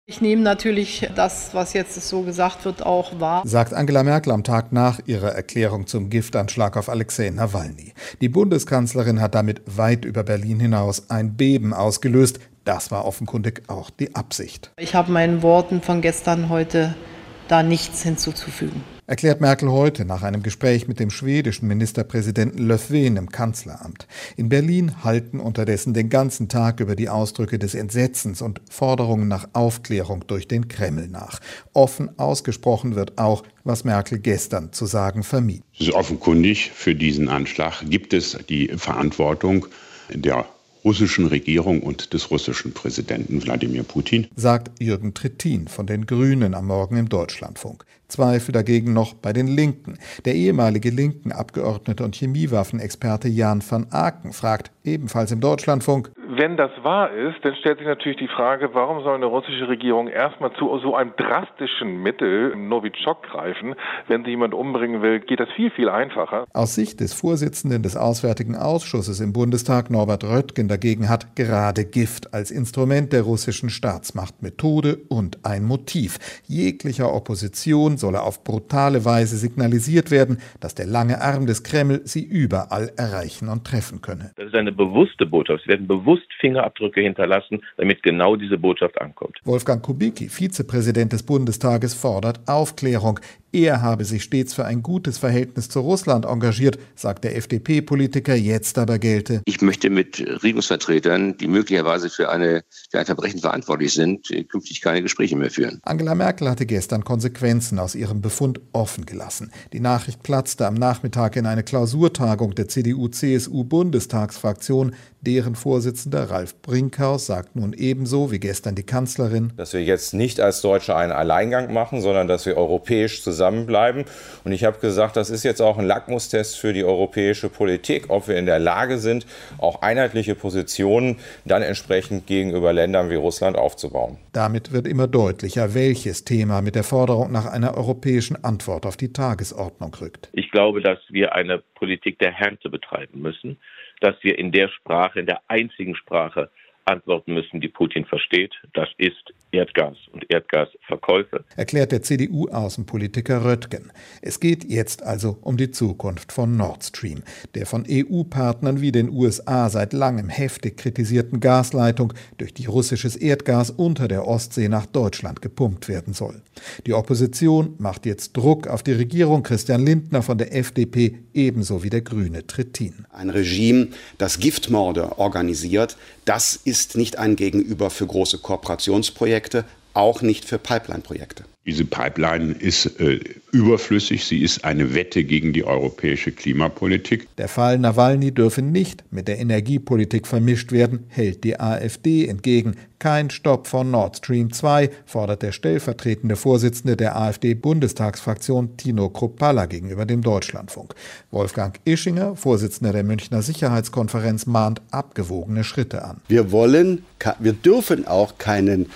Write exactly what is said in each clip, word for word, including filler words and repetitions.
Ich nehme natürlich das, was jetzt so gesagt wird, auch wahr, sagt Angela Merkel am Tag nach ihrer Erklärung zum Giftanschlag auf Alexei Nawalny. Die Bundeskanzlerin hat damit weit über Berlin hinaus ein Beben ausgelöst. Das war offenkundig auch die Absicht. Ich habe meinen Worten von gestern heute da nichts hinzuzufügen. Erklärt Merkel heute nach einem Gespräch mit dem schwedischen Ministerpräsidenten Löfven im Kanzleramt. In Berlin halten unterdessen den ganzen Tag über die Ausdrücke des Entsetzens und Forderungen nach Aufklärung durch den Kreml nach. Offen ausgesprochen wird auch, was Merkel gestern zu sagen vermied. Es ist offenkundig, für diesen Anschlag gibt es die Verantwortung der russischen Regierung und des russischen Präsidenten Wladimir Putin, sagt Jürgen Trittin von den Grünen am Morgen im Deutschlandfunk. Zweifel dagegen noch bei den Linken. Der ehemalige Linken-Abgeordnete und Chemiewaffenexperte Jan van Aken fragt ebenfalls im Deutschlandfunk: Wenn das wahr ist, dann stellt sich natürlich die Frage, warum soll eine russische Regierung erstmal zu so einem drastischen Mittel, Novichok, greifen? Wenn sie jemand umbringen will, geht das viel, viel einfacher. Aus Sicht des Vorsitzenden des Auswärtigen Ausschusses im Bundestag, Norbert Röttgen, dagegen hat gerade Gift als Instrument der russischen Staatsmacht Methode und ein Motiv. Jeglicher Opposition solle auf brutale Weise signalisiert werden, dass der lange Arm des Kreml sie überall erreichen und treffen könne. Das ist eine bewusste Botschaft. Es werden bewusst Fingerabdrücke hinterlassen, damit genau diese Botschaft ankommt. Wolfgang Kubicki, Vizepräsident des Bundestages, fordert Aufklärung. Er habe sich stets für ein gutes Verhältnis zu Russland engagiert, sagt der F D P-Politiker, jetzt aber gelte: Ich möchte mit Regierungsvertretern, die möglicherweise für, eine, für ein Verbrechen verantwortlich sind, künftig keine Gespräche mehr führen. Angela Merkel hatte gestern Konsequenzen aus ihrem Befund offen gelassen. Die Nachricht platzte am Nachmittag in eine Klausurtagung der C D U C S U-Bundestagsfraktion. Deren Vorsitzender Ralf Brinkhaus sagt nun ebenso wie gestern die Kanzlerin, dass wir jetzt nicht als Deutsche einen Alleingang machen, sondern dass wir europäisch zusammenbleiben. Und ich habe gesagt, das ist jetzt auch ein Lackmustest für die europäische Politik, ob wir in der Lage sind, auch einheitliche Positionen dann entsprechend gegenüber Ländern wie Russland aufzubauen. Damit wird immer deutlicher, welches Thema mit der Forderung nach einer europäischen Antwort auf die Tagesordnung rückt. Ich glaube, dass wir eine Politik der Härte betreiben müssen, dass wir in der Sprache, in der einzigen Sprache antworten müssen, die Putin versteht. Das ist Erdgas und Erdgasverkäufe. Erklärt der C D U-Außenpolitiker Röttgen. Es geht jetzt also um die Zukunft von Nord Stream, der von E U-Partnern wie den U S A seit langem heftig kritisierten Gasleitung, durch die russisches Erdgas unter der Ostsee nach Deutschland gepumpt werden soll. Die Opposition macht jetzt Druck auf die Regierung. Christian Lindner von der F D P, ebenso wie der Grüne Trittin. Ein Regime, das Giftmorde organisiert, das ist nicht ein Gegenüber für große Kooperationsprojekte, auch nicht für Pipeline-Projekte. Diese Pipeline ist äh, überflüssig. Sie ist eine Wette gegen die europäische Klimapolitik. Der Fall Nawalny dürfe nicht mit der Energiepolitik vermischt werden, hält die AfD entgegen. Kein Stopp von Nord Stream zwei, fordert der stellvertretende Vorsitzende der AfD-Bundestagsfraktion Tino Kruppalla gegenüber dem Deutschlandfunk. Wolfgang Ischinger, Vorsitzender der Münchner Sicherheitskonferenz, mahnt abgewogene Schritte an. Wir wollen, wir dürfen auch keinen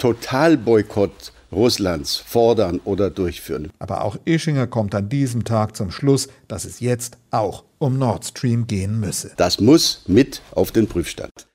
Totalboykott Russlands fordern oder durchführen. Aber auch Ischinger kommt an diesem Tag zum Schluss, dass es jetzt auch um Nord Stream gehen müsse. Das muss mit auf den Prüfstand.